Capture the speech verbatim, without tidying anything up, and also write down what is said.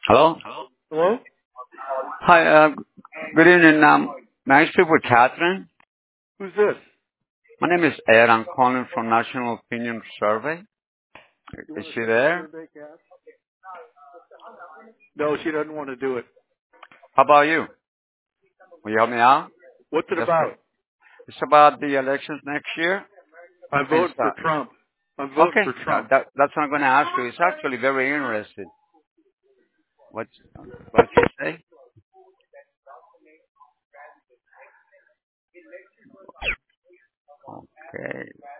Hello? Hello? Hi, uh, good evening. Um, may I speak with Catherine? Who's this? My name is Ed. I'm calling from National Opinion Survey. You Is want to she take the there? survey, Cass? No, she doesn't want to do it. How about you? Will you help me out? What's it Just about? it's about the elections next year. I'm And voting for uh, Trump. I'm voting okay, for that, Trump. that, that's what I'm going to ask you. It's actually very interesting. What what you say? Okay.